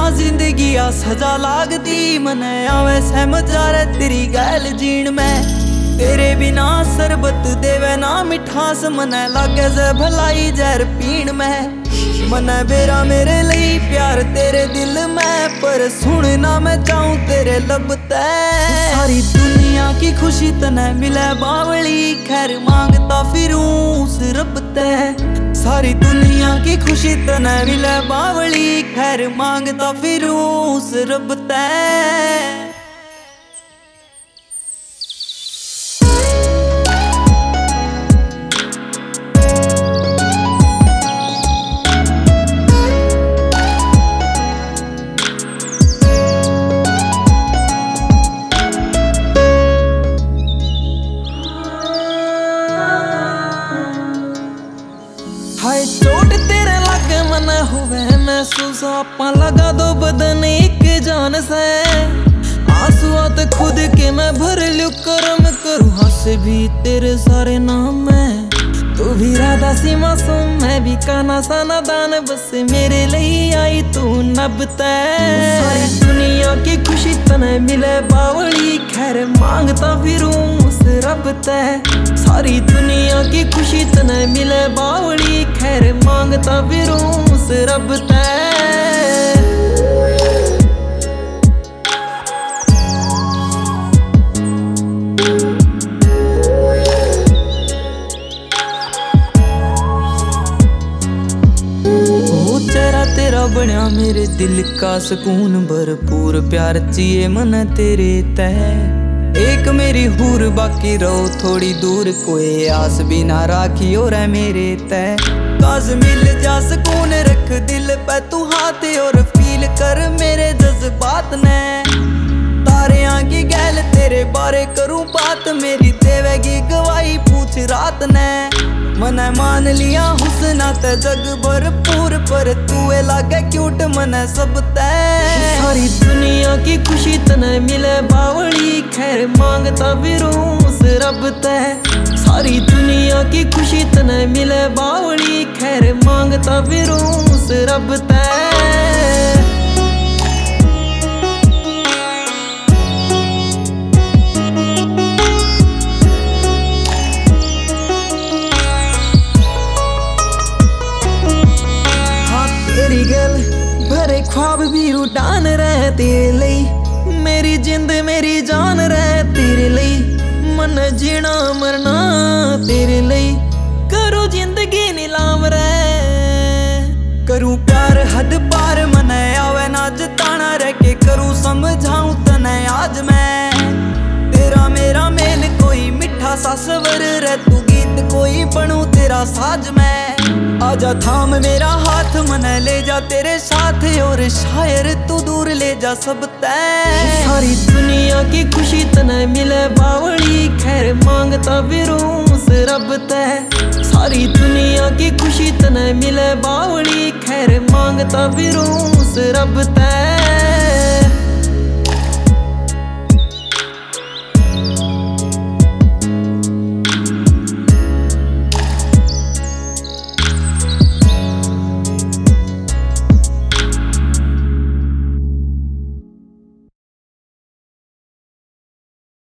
जिंदगी आ सजा लागती मने आवे समझ आ रे तेरी गैल जीण में। तेरे बिना शरबत देवे ना मिठास मने लागे से भलाई जहर पीण में। मने बेरा मेरे लिए प्यार तेरे दिल में पर सुन ना मैं चाहूं तेरे लब ते। सारी दुनिया की खुशी तने मिले बावली खैर मांगता फिरूं उस रब ते। सारी दुनिया की खुशी तने मिले बावली खैर मांगता फिरूं उस रब ते। हाय चोट तेरे लागे मन होवे महसूस आपा लगा दो बदन एक जान से। आंसुआ तो खुद के मैं भर लूं करम करूं हंस भी तेरे सारे नाम में। तू भी राधा सी मासूम मैं भी काना सा नादान बस मेरे लिए आई तू नबते। सारी दुनिया की खुशी तने मिले बावली खैर मांगता फिरूं उस रब ते। सारी दुनिया की खुशी तने मिले बावली खैर मांगता फिरूं उस रब ते। तेरा बनिया मेरे दिल का सुकून भरपूर प्यार चाहिए मन तेरे तय। एक मेरी हूर बाकी रहो थोड़ी दूर कोई आस भी ना राखी और है मेरे तय। काश मिल जा सुकून रख दिल पे तू हाथ और फील कर मेरे जज्बात ने। तारियां की गैल तेरे बारे करूं बात मेरी देवेगी गवाही पूछ रात ने। मने मान लिया हुस्ना ते जग भरपूर पर तू लागे क्यूट मने सब ते। सारी दुनिया की खुशी तने मिले बावली खैर मांगता फिरूं उस रब ते। सारी दुनिया की खुशी तने मिले बावली खैर मांगता फिरूं उस रब ते। भरे ख्वाब भी उड़ान रहे तेरे लिए मेरी जिंद मेरी जान रहे तेरे लिए। मन जीना मरना तेरे लिए करूं जिंदगी नीलाम रहे। करूं प्यार हद पार मने आवे ना जताना रह के करूं समझाऊं तने आज मैं। तेरा मेरा मेल कोई मिठा सा स्वर रे तू गीत कोई बनूं तेरा साज मैं। आजा थाम मेरा हाथ मने ले जा तेरे साथ और शायर तू दूर ले जा सब तय। सारी दुनिया की खुशी तने मिले बावली खैर मांगता फिरूं उस रब ते। सारी दुनिया की खुशी तने मिले बावली खैर मांगता फिरूं उस रब ते।